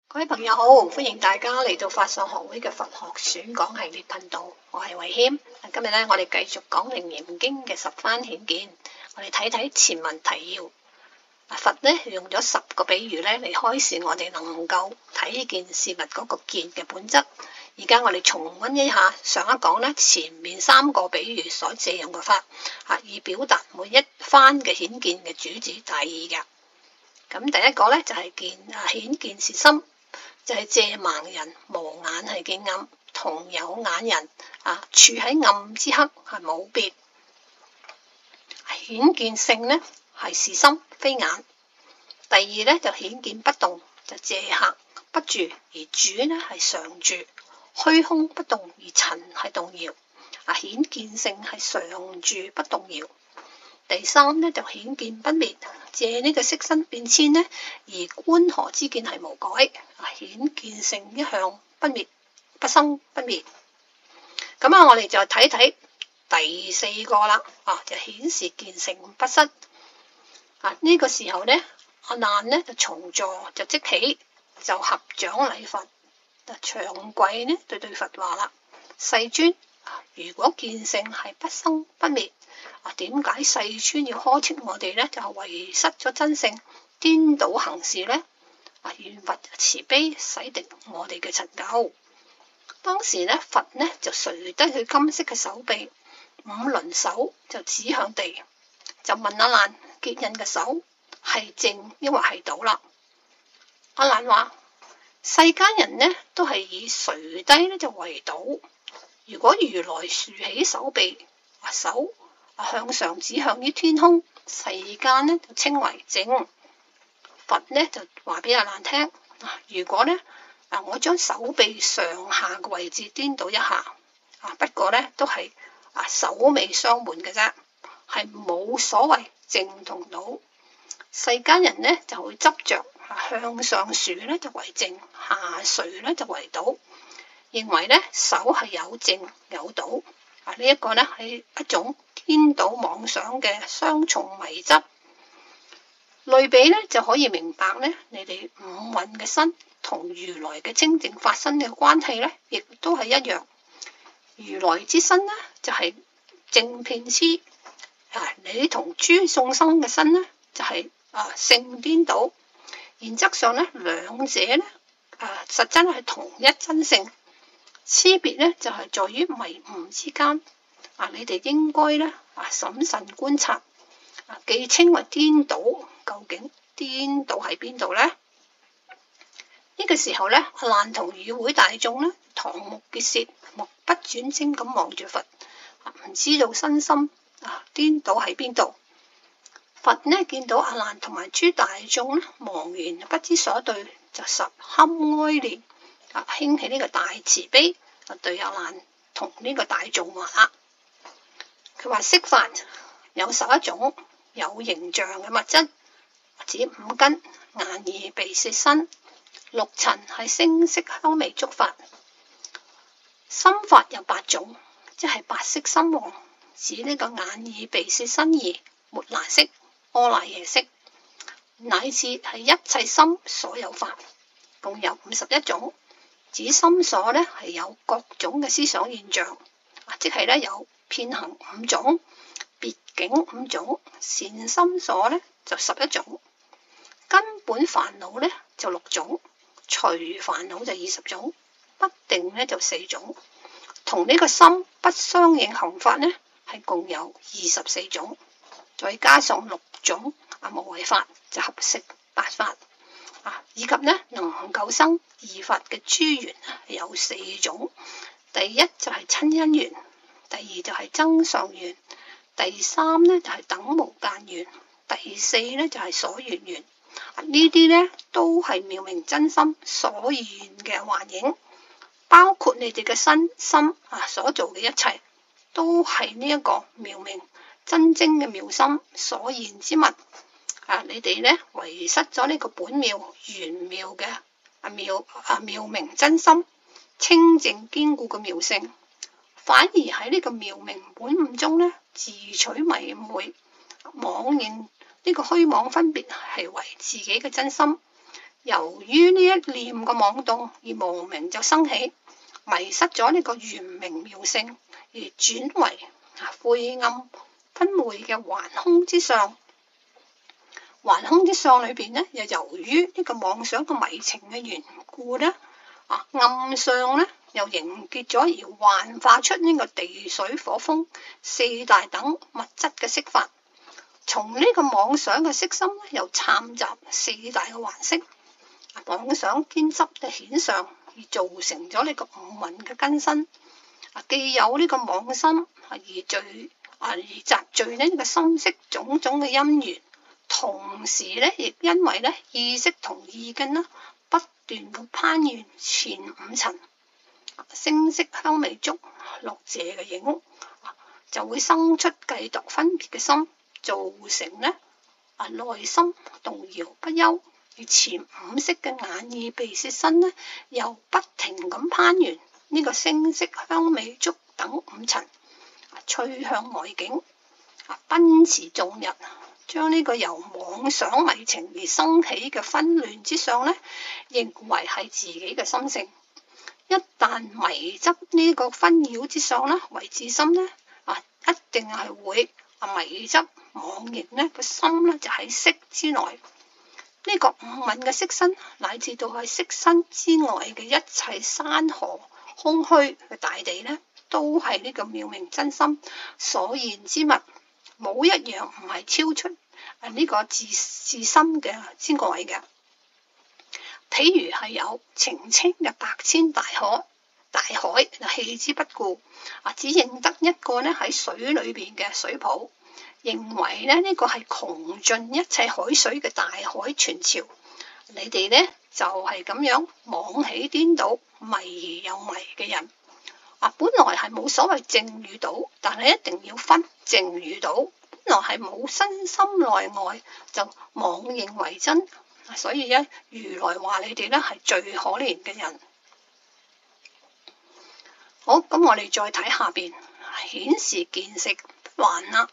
各位朋友好，歡迎大家嚟到法相學會嘅佛學選講系列頻道，我係慧謙。今日咧，我哋繼續講《楞嚴經》嘅十番顯見，我哋睇睇前文提要。佛咧用咗10個比喻咧嚟開示我哋能夠睇見事物嗰個見嘅本質。而家我哋重溫一下上一講咧前面3個比喻所借用嘅法，以表達每一番嘅顯見嘅主旨大意嘅。咁第一個咧就係顯見是心。就係借盲人無眼係見暗，同有眼人處喺暗之刻係冇別。顯見性呢係是心非眼。第二呢就顯見不動，就借客不住而主呢係常住，虛空不動而塵係動搖。顯見性係常住不動搖。第三呢就顯見不滅，借呢個色身變遷呢而觀何之見係無改。顯見性一向不滅，不生不滅。咁我哋就睇睇第4個啦。就顯示見性不失。呢個時候呢，阿難呢就從座就即起，就合掌禮佛。長貴呢對佛話啦：世尊，如果見性係不生不滅，點解世尊要呵斥我哋呢？就係遺失咗真性，顛倒行事呢？願佛慈悲洗滌我哋嘅陳垢。當時呢，佛呢就垂低佢金色嘅手臂，5輪手就指向地，就問阿難結印嘅手係正抑或係倒啦。阿難話：世間人呢都係以垂低呢就為倒。如果如來豎起手臂，手向上指向於天空，世間呢就稱為正。佛呢就話俾阿難聽：如果呢我將手臂上下嘅位置顛倒一下，不過呢都係首尾相換嘅啫，係冇所謂正同倒。世間人呢就會執着向上豎呢就為正，下垂呢就為倒，認為呢手係有正有倒。呢一個呢係一種顛倒妄想嘅雙重迷執。類比呢就可以明白呢，你哋五蘊嘅身同如來嘅清淨法身嘅關係呢，亦都係一樣。如來之身呢就係正遍施，你同諸眾生嘅身呢就係性顛倒。原則上呢，兩者呢實質係同一真性，差別呢就係在於迷悟之間。你哋應該呢審慎觀察，既稱為顛倒，究竟顛倒喺邊度呢？呢個時候呢，阿難同與會大眾呢，瞠目結舌，目不轉睛咁望住佛，唔知道身心顛倒喺邊度。佛呢見到阿難同埋諸大眾呢茫然不知所對，就十堪哀憐，興起呢個大慈悲，對阿難同呢個大眾話啦。佢話：色法有11種，有形象嘅物質，指5根、眼耳鼻舌身。6塵係聲色香味觸法。心法有8種，即係8識心王，指呢個眼耳鼻舌身意、末那識、阿賴耶識，乃至係一切心所有法，共有51種，指心所呢係有各種嘅思想現象，即係呢有遍行5種，別境5種，善心所呢就11種，根本煩惱呢就6種，隨煩惱就20種，不定呢就4種，同呢個心不相應行法呢係共有24種，再加上6種無為法，就合成8法。以及呢能夠生異法嘅諸緣有4種。第一就係親因緣，第二就係增上緣，第三呢就係等無間緣，第四呢就係所緣緣。呢啲呢都係妙明真心所現嘅幻影，包括你哋嘅身心所做嘅一切，都係呢一個妙明真正嘅妙心所現之物。你哋呢遺失咗呢個本妙玄妙嘅妙明真心清淨堅固嘅妙性，反而喺呢個妙明本悟中呢自取迷昧，妄認呢個虛妄分別係為自己嘅真心， 由於呢一念嘅妄動而無明就生起，迷失咗呢個圓明妙性，而轉為晦暗昏昧嘅頑空之相。頑空之相裏邊呢，又由於呢個妄想嘅迷情嘅緣故呢，暗相呢又凝結咗而幻化出呢個地水火風四大等物質嘅色法。從呢個妄想嘅色心呢，又摻雜四大嘅幻色，妄想兼執嘅顯相，而造成咗呢個五蘊嘅根身。既有呢個妄心而集聚呢個心識種種嘅因緣。同時咧，亦因為咧意識同意根啦，不斷咁攀緣前五層，聲色香味觸六謝嘅影，就會生出計度分別嘅心，造成咧內心動搖不休。而前五識嘅眼耳鼻舌身呢，又不停咁攀緣呢個聲色香味觸等五層，趨向外境，奔馳眾日。將呢個由妄想迷情而生起嘅紛亂之相呢，認為係自己嘅心性。一旦迷執呢個紛擾之相呢，為自心呢，一定係會迷執妄形呢個心呢，就喺色之內。呢個五蘊嘅色身，乃至到係色身之外嘅一切山河空虛嘅大地呢，都係呢個妙明真心所現之物。冇一樣唔係超出呢個自心嘅之外嘅。譬如係有澄清嘅百千大海，棄之不顧，只認得一個呢喺水裏邊嘅水泡，認為呢個係窮盡一切海水嘅大海泉潮。你哋呢就係咁樣妄起顛倒、迷而有迷嘅人。本來係冇所謂正與倒，但係一定要分正與倒。本來係冇身心內外，就妄認為真。所以咧，如來話你哋咧係最可憐嘅人。好，咁我哋再睇下邊，顯示見識不還啦。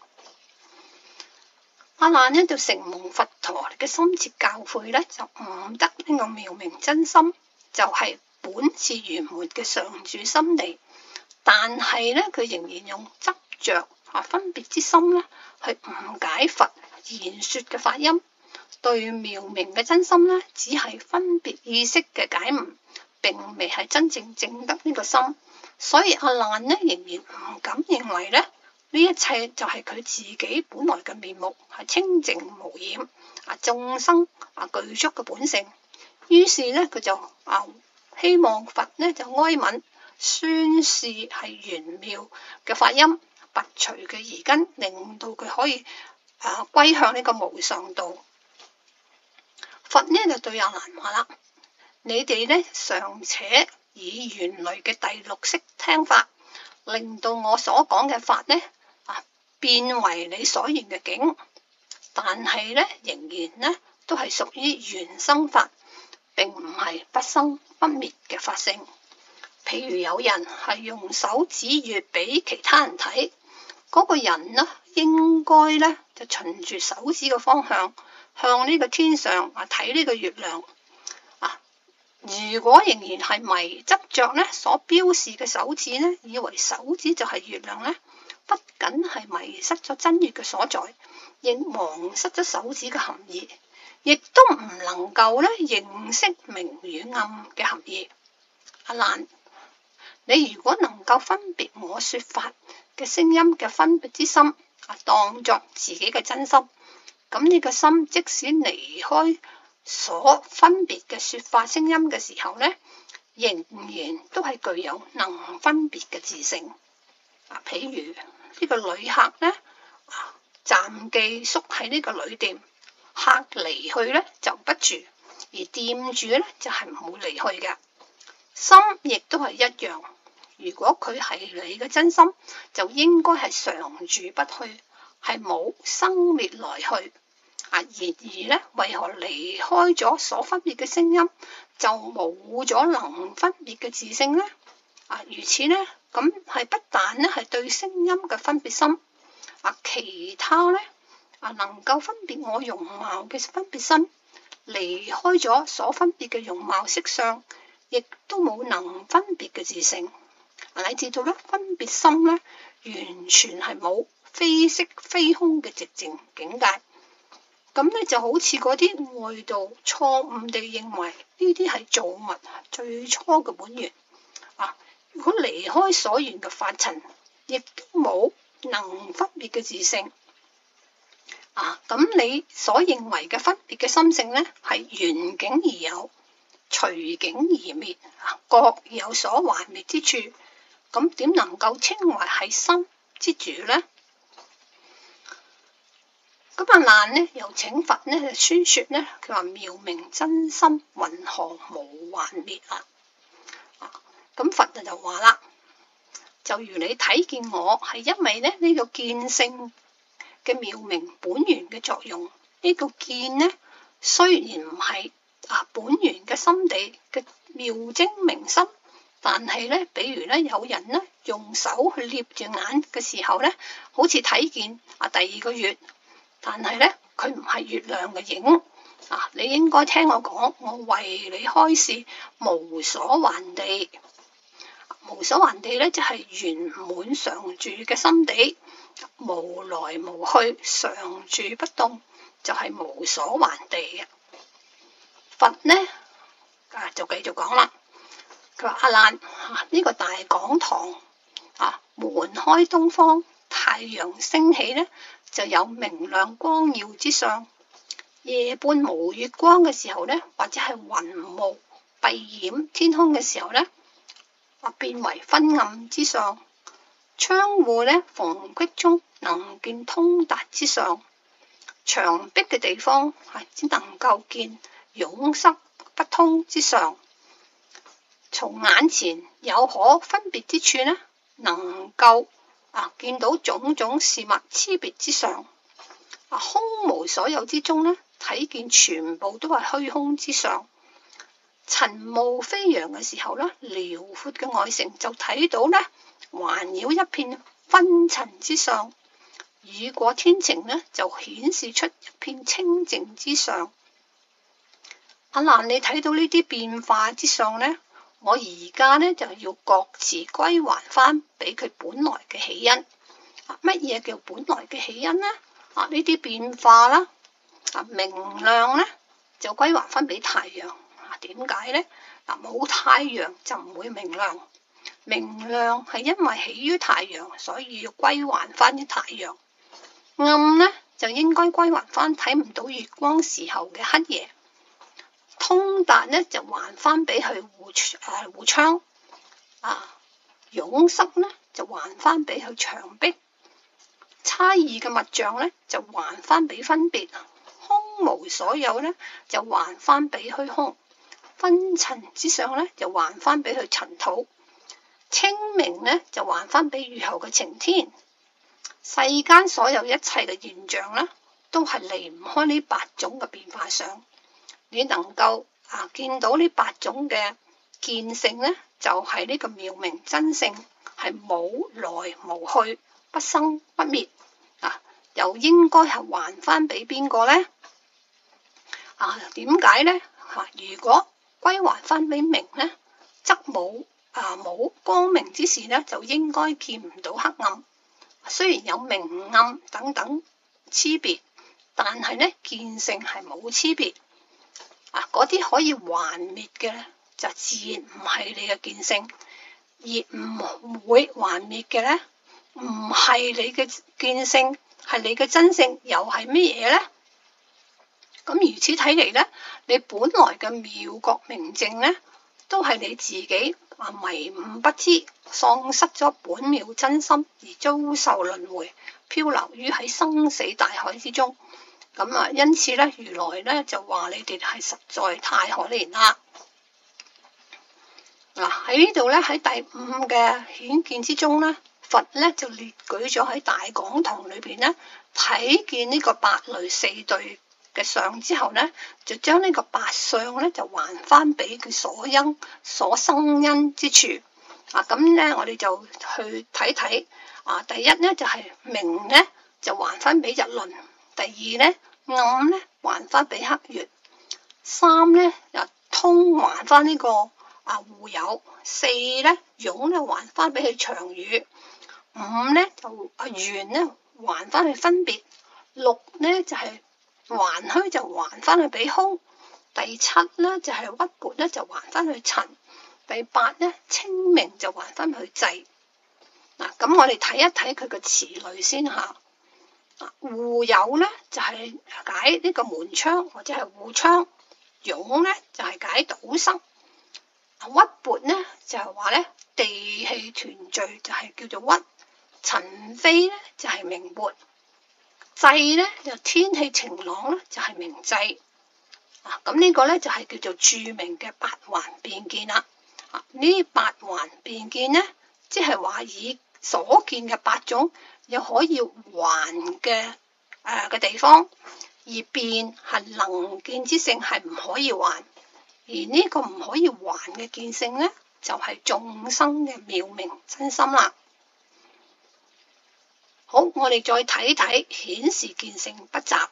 阿難呢就承蒙佛陀嘅深切教誨咧，就悟得呢個妙明真心，就係本自圓滿嘅常住心地。但係咧，佢仍然用執着分別之心咧，去誤解佛言說嘅法音，對妙明嘅真心咧，只係分別意識嘅解悟，並未係真正證得呢個心。所以阿難呢，仍然唔敢認為咧，呢一切就係佢自己本來嘅面目，係清淨無染，眾生具足嘅本性。於是咧，佢就希望佛呢就哀憫宣示係玄妙嘅法音，拔除嘅疑根，令到佢可以歸向呢個無上道。佛呢就對阿難話啦：你哋呢尚且以原來嘅第六識聽法，令到我所講嘅法呢變為你所願嘅境，但係呢仍然呢都係屬於原生法，並唔係不生不滅嘅法性。譬如有人係用手指月俾其他人睇，嗰個人呢應該呢就循住手指嘅方向向呢個天上睇呢個月亮。如果仍然係迷執着呢所標示嘅手指呢，以為手指就係月亮呢，不僅係迷失咗真月嘅所在，亦忘失咗手指嘅含義，亦都唔能夠呢認識明與暗嘅含義。阿難，你如果能夠分別我說法嘅聲音嘅分別之心，當作自己嘅真心，咁呢個心即使離開所分別嘅說法聲音嘅時候呢，仍然都係具有能分別嘅自性。譬如呢個旅客呢，暫寄宿喺呢個旅店，客離去呢就不住，而店主呢就係唔會離去嘅。心亦都係一樣，如果佢係你嘅真心，就應該係常住不去，係冇生滅來去。然而呢，為何離開咗所分別嘅聲音，就冇咗能分別嘅自性呢？如此呢，咁係不但呢係對聲音嘅分別心，其他呢能夠分別我容貌嘅分別心， 離開咗所分別嘅容貌色相，亦都冇能分別嘅自性。乃至到咧分別心咧，完全係冇非色非空嘅寂靜境界。咁咧就好似嗰啲外道錯誤地認為呢啲係造物最初嘅本源。如果離開所緣嘅法塵，亦都冇能分別嘅自性。咁你所認為嘅分別嘅心性咧，係緣境而有，隨境而滅，各有所還滅之處。咁點能夠稱為係心之主呢？咁阿難呢又請佛呢宣說呢，佢話妙明真心云何無還滅啊？咁佛就話啦，就如你睇見我，係因為咧呢個見性嘅妙明本源嘅作用。呢個見呢，雖然唔係本源嘅心地嘅妙精明心，但係咧，比如咧有人咧用手去捏住眼嘅時候咧，好似睇見第二個月，但係咧佢唔係月亮嘅影。你應該聽我講，我為你開示無所還地。無所還地咧，就係圓滿常住嘅心地，無來無去，常住不動，就係無所還地嘅。佛呢就繼續講啦，佢話阿難，呢個大講堂門開東方，太陽升起呢，就有明亮光耀之相。夜半無月光嘅時候呢，或者係雲霧蔽掩天空嘅時候呢，變為昏暗之相。窗戶呢，縫隙中能見通達之相。牆壁嘅地方只能夠見擁塞不通之相。從眼前有可分別之處呢，能夠見到種種事物差別之相。空無所有之中呢，睇見全部都係虛空之相。塵霧飛揚嘅時候呢，遼闊嘅外城就睇到呢，環繞一片昏塵之相。雨過天晴呢，就顯示出一片清淨之相。阿難，你睇到呢啲變化之相呢，我而家呢就要各自歸還翻俾佢本來嘅起因。乜嘢叫本來嘅起因呢？呢啲變化啦，明亮呢就歸還翻俾太陽。點解呢？冇太陽就唔會明亮，明亮係因為起於太陽，所以要歸還翻啲太陽。暗呢就應該歸還翻睇唔到月光時候嘅黑夜。通達呢就還翻俾佢護窗。擁塞呢就還翻俾佢牆壁。差異嘅物象呢就還翻俾分別。空無所有呢就還翻俾虛空。昏塵之上呢就還翻俾佢塵土。清明呢就還翻俾雨後嘅晴天。世間所有一切嘅現象呢，都係離唔開呢八種嘅變化相。你能夠見到呢八種嘅見性呢，就係呢個妙明真性，係冇來無去，不生不滅。又應該係還翻俾邊個呢？點解呢？如果歸還翻俾明呢，則冇光明之時呢，就應該見唔到黑暗。雖然有明暗等等差別，但係呢見性係冇差別。嗰啲可以還滅嘅呢，就自然唔係你嘅見性；而唔會還滅嘅呢，唔係你嘅見性，係你嘅真性，又係咩嘢呢？咁如此睇嚟呢，你本來嘅妙覺明淨呢，都係你自己迷悟不知，喪失咗本妙真心而遭受輪迴，漂流於喺生死大海之中。因此呢，如來呢就話你哋係實在太可憐啦。喺呢度呢，喺第五嘅顯見之中呢，佛呢就列舉咗喺大講堂裏邊呢，睇見呢個八類四對嘅相之後呢，就將呢個八相呢就還翻俾佢所生因之處。咁呢，我哋就去睇睇。第一呢就係明呢就還翻俾日輪，第二呢暗呢還翻俾黑月， 3咧就通還翻呢個互有，4咧勇咧還翻俾佢長與，5咧就圓咧還翻去分別，6咧就係還虛就還翻去俾空，第7咧就係屈撥咧就還翻去陳，第8咧清明就還翻去濟。嗱，咁我哋睇一睇佢嘅詞類先吓。互有咧就係解呢個門窗或者係護窗，勇咧就係解堵塞，屈撥咧就係話咧地氣團聚就係叫做屈，陳飛咧就係明撥，濟咧就天氣晴朗咧就係明濟。咁呢個咧就係叫做著名嘅八環變見啦。呢八環變見咧，即係話以所見嘅8種有可以還嘅地方，而變係能見之性係唔可以還，而呢個唔可以還嘅見性咧，就係眾生嘅妙明真心啦。好，我哋再睇睇顯示見性不雜。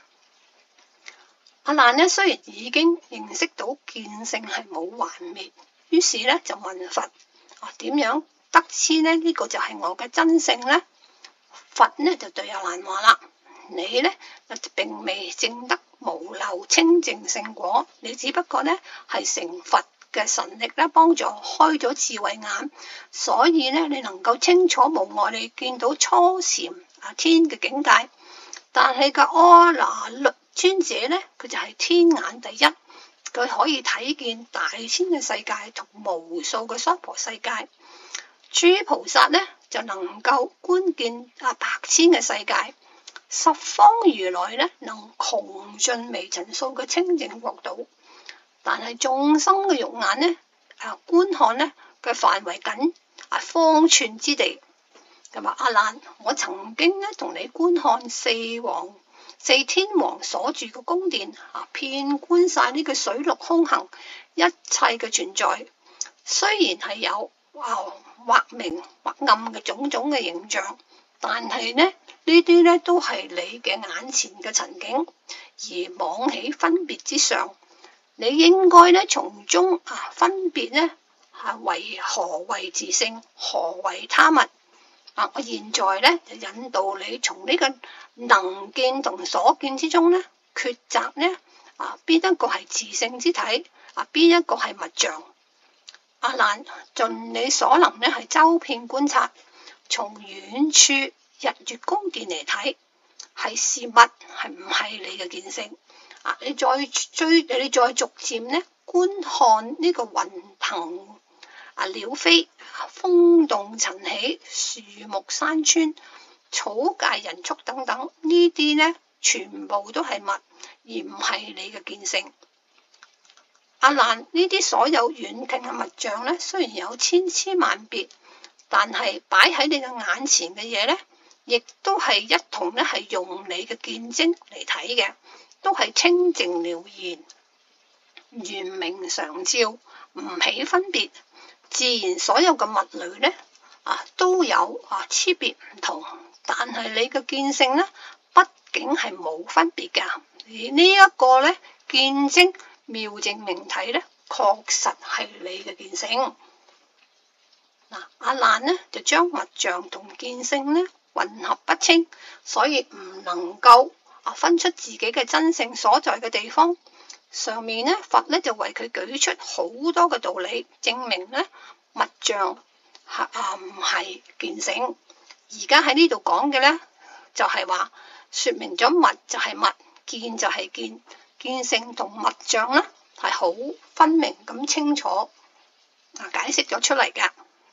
阿難呢，雖然已經認識到見性係冇還滅，於是咧就問佛：點樣得知呢？呢個就係我嘅真性呢？佛呢就對阿難話啦：你呢並未證得無漏清淨聖果，你只不過呢係成佛嘅神力咧幫助開咗智慧眼，所以呢你能夠清楚無礙地見到初禪天嘅境界。但係個阿那律尊者呢，佢就係天眼第一，佢可以睇見大千嘅世界同無數嘅娑婆世界。諸菩薩呢就能夠觀見百千嘅世界，十方如來呢能窮盡微塵數嘅清淨國度。但係眾生嘅肉眼呢觀看呢嘅範圍僅方寸之地。咁阿難，我曾經呢同你觀看四天王所住嘅宮殿，遍觀晒呢個水陸空行一切嘅存在，雖然係有或明或暗嘅種種嘅形象，但係呢啲呢都係你嘅眼前嘅塵境，而妄起分別之上，你應該呢從中分別呢為何為自性，何為他物。我現在呢就引導你從呢個能見同所見之中呢抉擇呢邊一個係自性之體，邊一個係物象。阿難，盡你所能呢係周遍觀察，從遠處日月宮殿嚟睇，係事物係唔係你嘅見性。你再逐漸呢觀看呢個雲騰鳥飛，風動塵起，樹木山川，草芥人畜等等，呢啲呢全部都係物，而唔係你嘅見性。阿難，呢啲所有遠近嘅物象呢，雖然有千千萬別，但係擺喺你嘅眼前嘅嘢呢，亦都係一同呢係用你嘅見睛嚟睇嘅，都係清淨了然，圓明常照，唔起分別。自然所有嘅物類呢都有差別唔同，但係你嘅見性呢，畢竟係冇分別㗎。而呢一個呢見精妙淨明體呢，確實係你嘅見性。阿難呢就將物象同見性呢混合不清，所以唔能夠分出自己嘅真性所在嘅地方。上面呢佛呢就為佢舉出好多嘅道理，證明呢物象唔係見性。而家喺呢度講嘅呢就係話說明咗物就係物，見就係見，見性同物象呢係好分明咁清楚解釋咗出嚟㗎。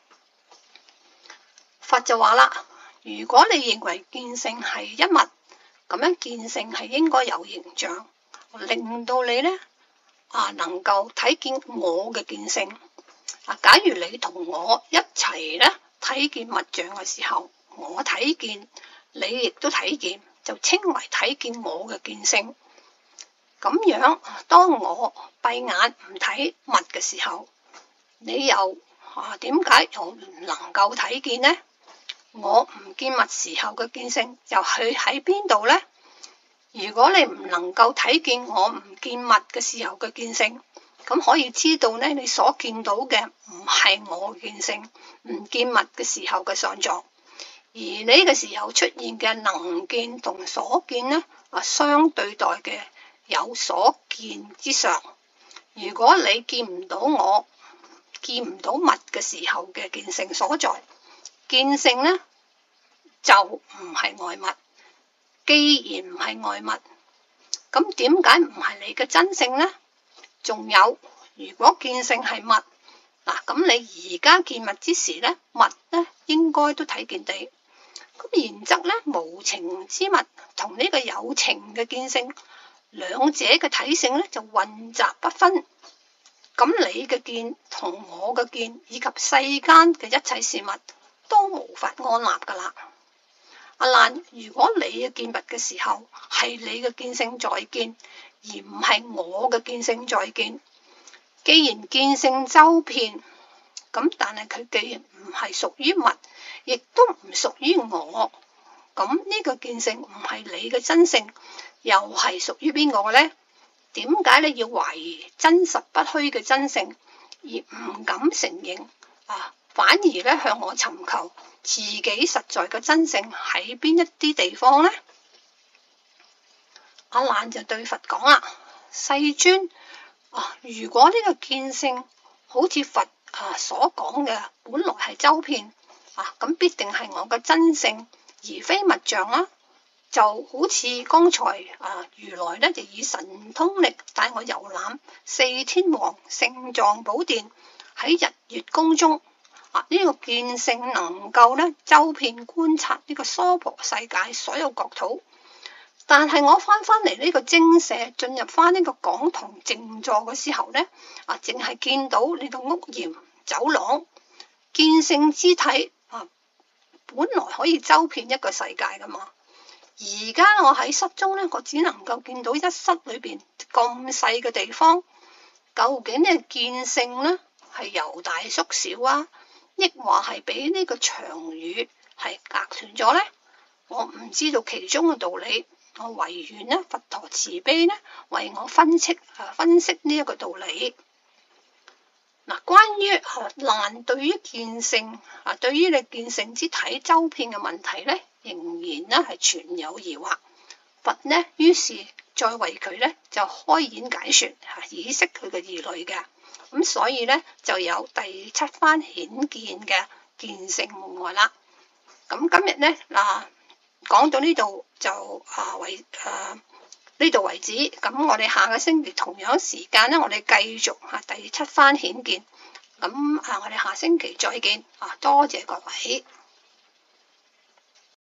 佛就話啦，如果你認為見性係一物，咁樣見性係應該有形象，令到你呢能夠睇見我嘅見性。假如你同我一齊呢睇見物象嘅時候，我睇見，你亦都睇見，就稱為睇見我嘅見性。咁樣，當我閉眼唔睇物嘅時候，你又點解又唔能夠睇見呢？我唔見物時候嘅見性又去喺邊度呢？ 如果你唔能夠睇見我唔見物嘅時候嘅見性，咁可以知道呢，你所見到嘅唔係我見性，唔見物嘅時候嘅相狀。而你嘅時候出現嘅能見同所見呢，相對待嘅有所見之上。如果你見唔到我，見唔到物嘅時候嘅見性所在，見性呢就唔係外物。既然唔係外物，咁點解唔係你嘅真性呢？仲有，如果見性係物，咁你而家見物之時呢，物呢應該都睇見地。咁然則呢，無情之物同呢個有情嘅見性，兩者嘅體性呢就混雜不分。咁你嘅見同我嘅見，以及世間嘅一切事物，都無法安立噶啦。阿蘭，如果你嘅見物嘅時候係你嘅見性在見，而唔係我嘅見性在見，既然見性周遍，咁但係佢既然唔係屬於物，亦都唔屬於我，咁呢個見性唔係你嘅真性，又係屬於邊個嘅呢？點解你要懷疑真實不虛嘅真性，而唔敢承認反而咧向我尋求自己實在嘅真性喺邊一啲地方呢？阿難就對佛講啦：世尊，如果呢個見性好似佛所講嘅，本來係周遍咁必定係我嘅真性，而非物象啦。就好似剛才如來咧就以神通力帶我遊覽四天王聖藏寶殿，喺日月宮中呢個見性能夠咧周遍觀察呢個娑婆世界所有國土。但係我翻嚟呢個精舍，進入翻呢個講堂靜坐嘅時候呢，淨係見到呢個屋檐走廊，見性之體本來可以周遍一個世界噶嘛。而家我喺室中呢，我只能夠見到一室裏邊咁細嘅地方，究竟呢見性呢係由大縮小啊，抑或係俾呢個長與係隔斷咗呢？我唔知道其中嘅道理，我唯願呢佛陀慈悲呢為我分析呢一個道理。關於難對於見性對於你見性之體周遍嘅問題呢，仍然呢係存有疑惑。佛呢於是再為佢呢就開演解說，以釋佢嘅疑慮嘅。咁所以呢就有第七番顯見嘅見性無礙啦。咁今日呢講到呢度就呢度為止。咁我哋下個星期同樣時間呢，我哋繼續第七番顯見。咁我哋下星期再見。多謝各位。